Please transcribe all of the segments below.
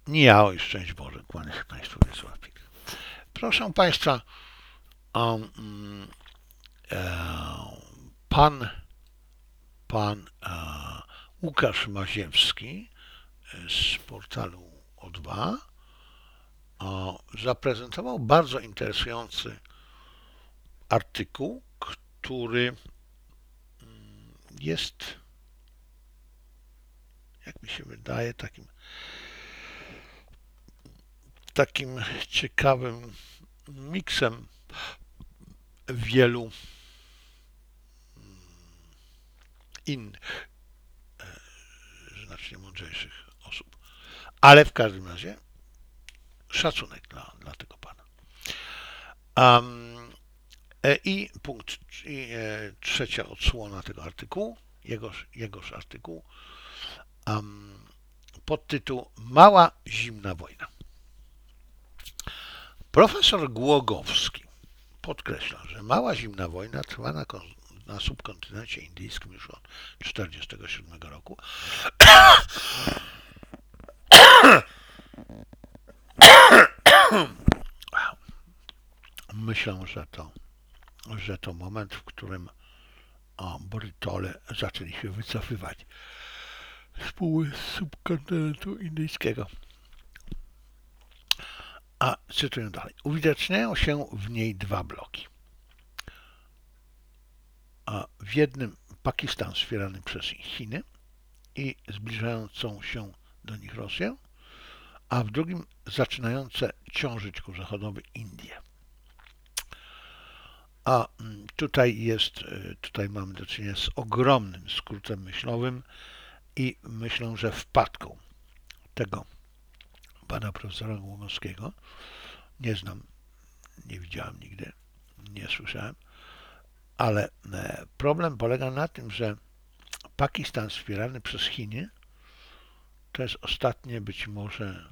Ja, oj, szczęść Boże, kłaniam się Państwu Wiesławik. Proszę Państwa, um, e, pan, pan Łukasz Maziewski z portalu O2 zaprezentował bardzo interesujący artykuł, który jest, jak mi się wydaje, takim ciekawym miksem wielu innych, znacznie mądrzejszych osób. Ale w każdym razie szacunek dla tego pana. Um, trzecia odsłona tego artykułu, jegoż artykuł, podtytuł Mała zimna wojna. Profesor Głogowski podkreśla, że mała zimna wojna trwa na subkontynencie indyjskim już od 1947 roku. Myślę, że to moment, w którym Brytole zaczęli się wycofywać z subkontynentu indyjskiego. A cytuję dalej. Uwidaczniają się w niej dwa bloki. W jednym Pakistan wspierany przez Chiny i zbliżającą się do nich Rosję, a w drugim zaczynające ciążyć ku zachodowi Indie. A tutaj mamy do czynienia z ogromnym skrótem myślowym i myślę, że wpadką tego pana profesora Głogowskiego. Nie znam, nie widziałem nigdy, nie słyszałem, ale problem polega na tym, że Pakistan wspierany przez Chiny to jest ostatnie być może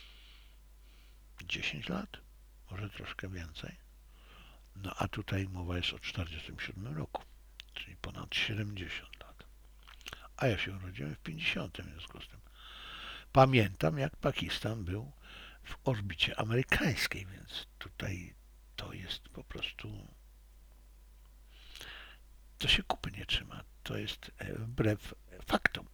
10 lat, może troszkę więcej. No a tutaj mowa jest o 1947 roku, czyli ponad 70 lat. A ja się urodziłem w 50, w związku z tym pamiętam, jak Pakistan był w orbicie amerykańskiej, więc tutaj to jest po prostu, to się kupy nie trzyma, to jest wbrew faktom.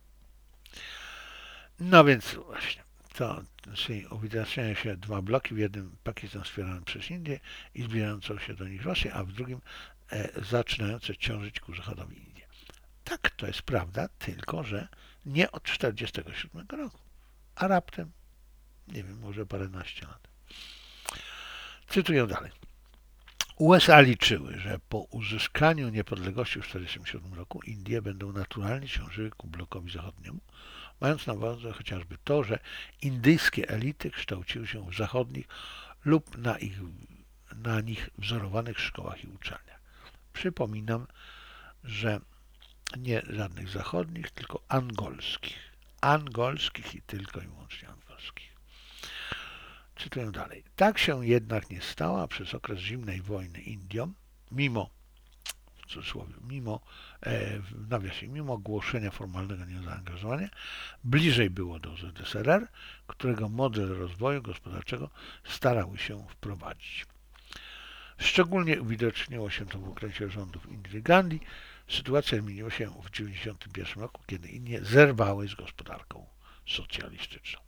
No więc właśnie, czyli uwidaczniają się dwa bloki, w jednym Pakistan wspierany przez Indię i zbliżającą się do nich Rosję, a w drugim zaczynające ciążyć ku zachodowi Indie. Tak, to jest prawda, tylko że nie od 1947 roku, a raptem, nie wiem, może paręnaście lat. Cytuję dalej. USA liczyły, że po uzyskaniu niepodległości w 1947 roku Indie będą naturalnie ciążyły ku blokowi zachodniemu, mając na uwadze chociażby to, że indyjskie elity kształciły się w zachodnich lub na nich wzorowanych szkołach i uczelniach. Przypominam, że nie żadnych zachodnich, tylko angolskich. Angolskich i tylko i wyłącznie angolskich. Cytuję dalej. Tak się jednak nie stało, a przez okres zimnej wojny Indiom, mimo w cudzysłowie, w nawiasie, mimo ogłoszenia formalnego niezaangażowania, bliżej było do ZSRR, którego model rozwoju gospodarczego starały się wprowadzić. Szczególnie uwidoczniło się to w okresie rządów Indiry Gandhi. Sytuacja zmieniła się w 1991 roku, kiedy Indie zerwały z gospodarką socjalistyczną.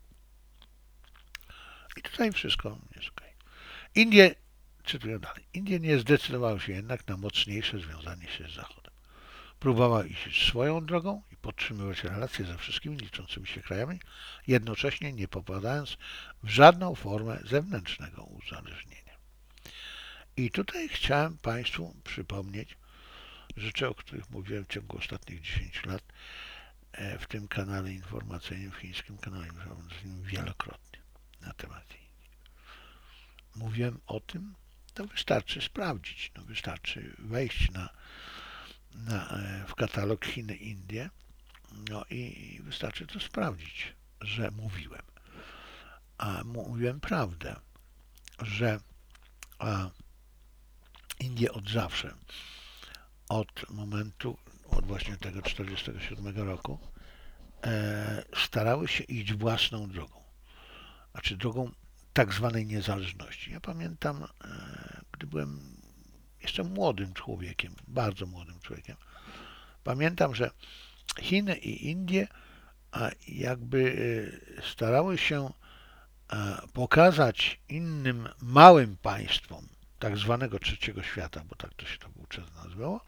I tutaj wszystko jest ok. Indie, cytuję dalej, Indie nie zdecydowały się jednak na mocniejsze związanie się z Zachodem. Próbowały iść swoją drogą i podtrzymywać relacje ze wszystkimi liczącymi się krajami, jednocześnie nie popadając w żadną formę zewnętrznego uzależnienia. I tutaj chciałem Państwu przypomnieć rzeczy, o których mówiłem w ciągu ostatnich 10 lat w tym kanale informacyjnym, w chińskim kanale informacyjnym wielokrotnie na temat Indii. Mówiłem o tym, to wystarczy sprawdzić, no wystarczy wejść w katalog Chiny, Indie, no i wystarczy to sprawdzić, że mówiłem. A mówiłem prawdę, że Indie od zawsze, od momentu, od właśnie tego 1947 roku, starały się iść własną drogą. znaczy drogą tak zwanej niezależności. Ja pamiętam, gdy byłem jeszcze młodym człowiekiem, bardzo młodym człowiekiem, pamiętam, że Chiny i Indie jakby starały się pokazać innym małym państwom tak zwanego trzeciego świata, bo tak to się to wówczas nazywało,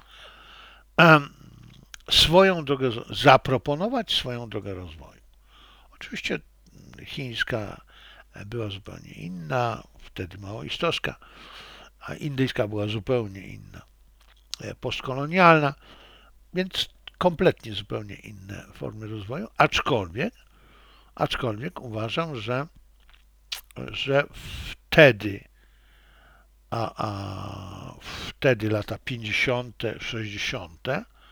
swoją drogę, zaproponować swoją drogę rozwoju. Oczywiście chińska była zupełnie inna, wtedy maoistowska, a indyjska była zupełnie inna, postkolonialna, więc kompletnie zupełnie inne formy rozwoju, aczkolwiek uważam, że wtedy, wtedy lata 50., 60.,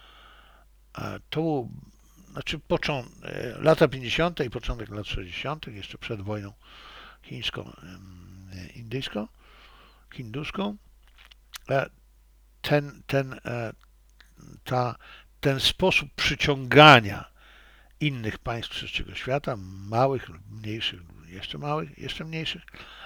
to znaczy lata 50. i początek lat 60., jeszcze przed wojną chińską, indyjską, hinduską, ten, ten, ten sposób przyciągania innych państw trzeciego świata, małych lub mniejszych, jeszcze mniejszych,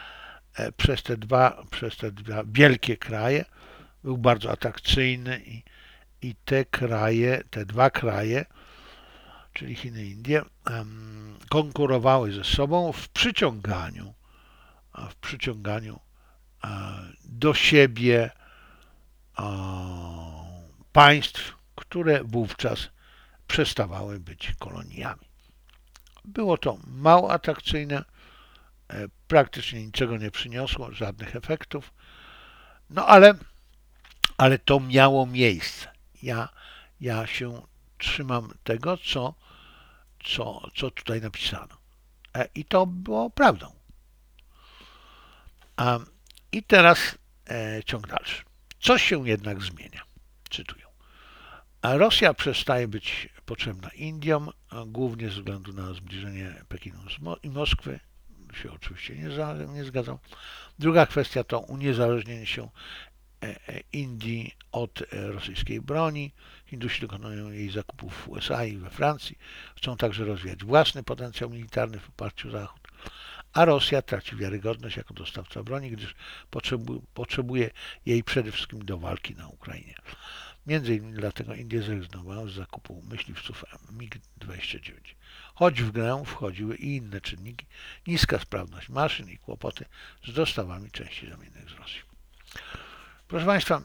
przez te dwa wielkie kraje był bardzo atrakcyjny i te dwa kraje, czyli Chiny i Indie, konkurowały ze sobą w przyciąganiu do siebie państw, które wówczas przestawały być koloniami. Było to mało atrakcyjne, praktycznie niczego nie przyniosło, żadnych efektów, no ale to miało miejsce. Ja się trzymam tego, co tutaj napisano. I to było prawdą. I teraz ciąg dalszy. Coś się jednak zmienia. Cytuję. A Rosja przestaje być potrzebna Indiom, głównie ze względu na zbliżenie Pekinu i Moskwy. Się oczywiście nie zgadzam. Druga kwestia to uniezależnienie się Indii od rosyjskiej broni. Hindusi dokonują jej zakupów w USA i we Francji. Chcą także rozwijać własny potencjał militarny w oparciu o Zachód. A Rosja traci wiarygodność jako dostawca broni, gdyż potrzebuje jej przede wszystkim do walki na Ukrainie. Między innymi dlatego Indie zrezygnowały z zakupu myśliwców MiG-29. Choć w grę wchodziły i inne czynniki, niska sprawność maszyn i kłopoty z dostawami części zamiennych z Rosji. Proszę Państwa,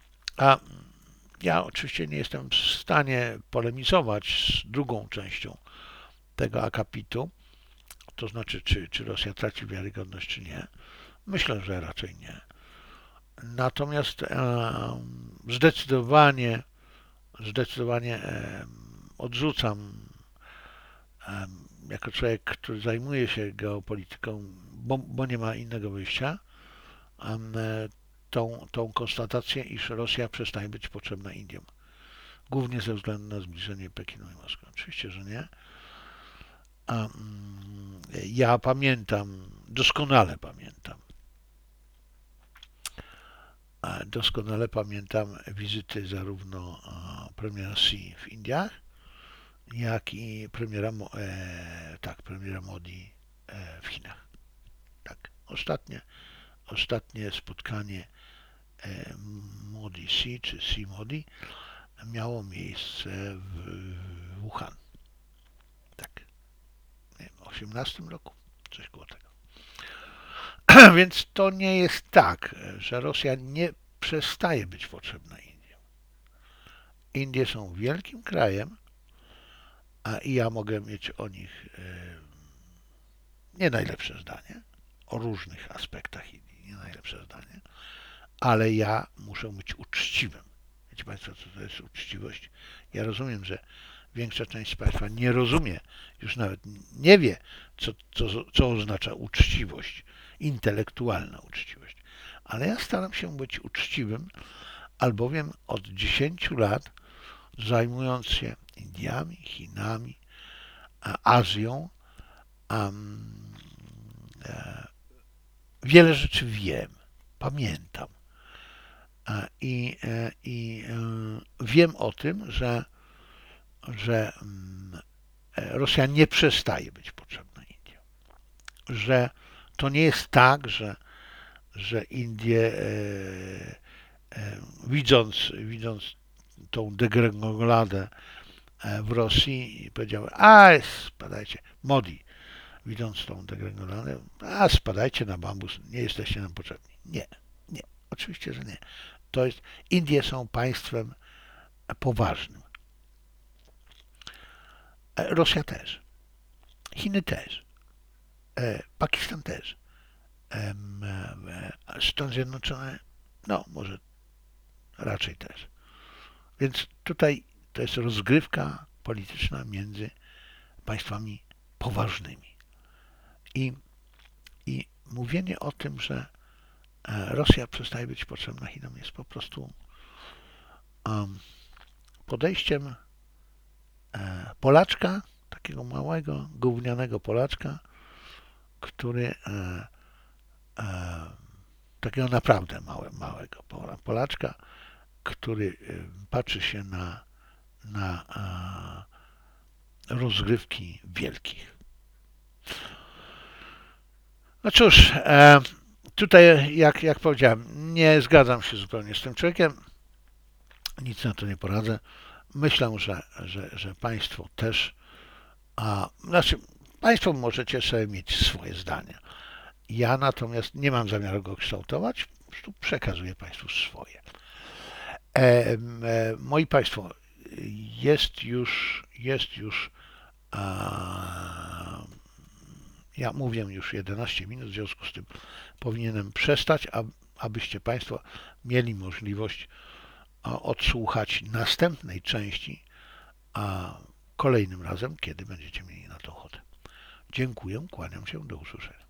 ja oczywiście nie jestem w stanie polemizować z drugą częścią tego akapitu, to znaczy czy Rosja traci wiarygodność, czy nie. Myślę, że raczej nie. Natomiast zdecydowanie odrzucam jako człowiek, który zajmuje się geopolityką, bo nie ma innego wyjścia, tą konstatację, iż Rosja przestaje być potrzebna Indiom. Głównie ze względu na zbliżenie Pekinu i Moskwy. Oczywiście, że nie. Ja doskonale pamiętam wizyty zarówno premiera Xi w Indiach, jak i premiera Modi w Chinach. Tak, ostatnie spotkanie Modi-Xi czy Xi-Modi miało miejsce w Wuhan. Tak, w 2018 roku, coś koło tego. Więc to nie jest tak, że Rosja nie przestaje być potrzebna Indiom. Indie są wielkim krajem, i ja mogę mieć o nich nie najlepsze zdanie, o różnych aspektach Indii, nie najlepsze zdanie, ale ja muszę być uczciwym. Wiecie Państwo, co to jest uczciwość? Ja rozumiem, że większa część z Państwa nie rozumie, już nawet nie wie, co oznacza uczciwość, intelektualna uczciwość. Ale ja staram się być uczciwym, albowiem od 10 lat zajmując się Indiami, Chinami, Azją, wiele rzeczy wiem, pamiętam i wiem o tym, że Rosja nie przestaje być potrzebna Indiom, że to nie jest tak, że Indie widząc tą degrengoladę w Rosji powiedziały, spadajcie, Modi, widząc tą degrengoladę, spadajcie na bambus, nie jesteście nam potrzebni. Nie, nie, oczywiście, że nie. Indie są państwem poważnym. Rosja też. Chiny też. Pakistan też. Stany Zjednoczone, no może raczej też. Więc tutaj to jest rozgrywka polityczna między państwami poważnymi. I mówienie o tym, że Rosja przestaje być potrzebna Chinom, jest po prostu podejściem Polaczka, takiego małego, gównianego Polaczka, który takiego naprawdę małego Polaczka, który patrzy się na rozgrywki wielkich. No cóż, tutaj jak powiedziałem, nie zgadzam się zupełnie z tym człowiekiem, nic na to nie poradzę. Myślę, że państwo też, znaczy państwo możecie sobie mieć swoje zdania. Ja natomiast nie mam zamiaru go kształtować, po prostu przekazuję państwu swoje. Moi państwo, jest już ja mówię już 11 minut, w związku z tym powinienem przestać, abyście państwo mieli możliwość odsłuchać następnej części, a kolejnym razem, kiedy będziecie mieli na to ochotę. Dziękuję, kłaniam się, do usłyszenia.